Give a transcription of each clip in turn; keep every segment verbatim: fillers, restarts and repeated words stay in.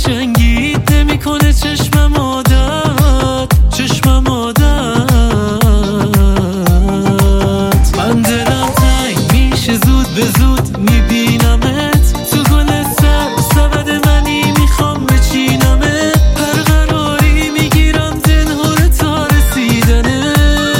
قشنگیت نمیکنه چشمم عادت، چشمم عادت. من دلم تنگ میشه زود به زود میبینمت تو گل سر سبد منی میخوام بچینمت. هر قراری میگیرم تنها تا رسیدنه،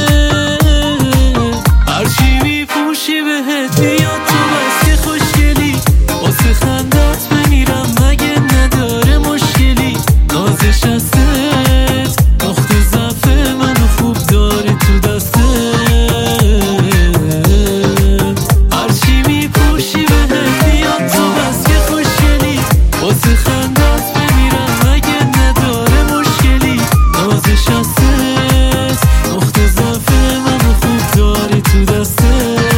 هرچی میپوشی بهت میاد تو بس که خوشگلی. واسه خندت بمیرم مگه نداره مشکلی. نازش هستت نقطه ضعف منو خوب داره تو دسته. هرچی میپوشی بهت میاد تو بس که خوشگلی. واسه خندت بمیرم مگه نداره مشکلی. نازش هستت نقطه ضعف منو خوب داره تو دسته.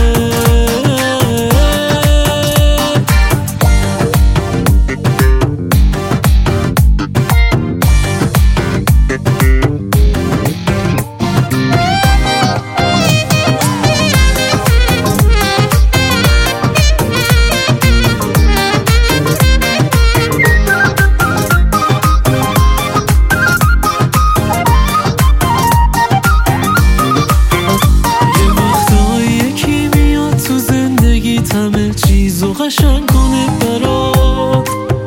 همه چیزو قشنگ کنه برات،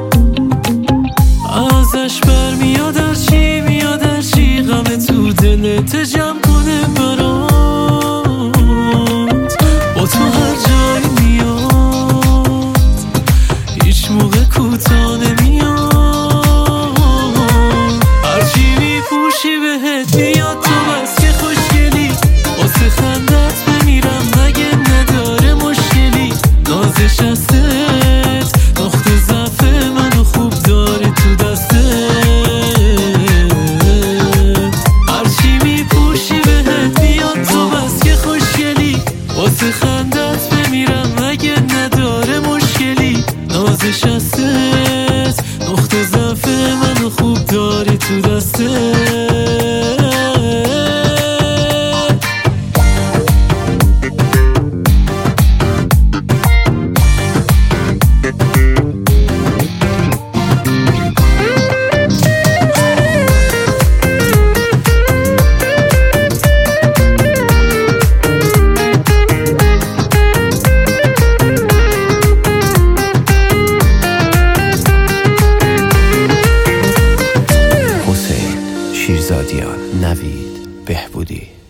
ازش برمیاد هرچی میاد هرچی غم تو دلت جمع کنه برات. با تو هر جایی میاد هیچ موقع کوتاه نمیاد. هرچی میپوشی بهت میاد تو بس که خوشگلی. واسه خندت بمیرم مگه نداره مشکلی. نازش هستت نقطه ضعف منو خوب داره تو دسته. هرچی میپوشی بهت میاد تو بس که خوشگلی. واسه خندت بمیرم مگه نداره مشکلی. نازش هستت نقطه ضعف منو خوب داره تو دسته. شیرزادیان، نوید بهبودی.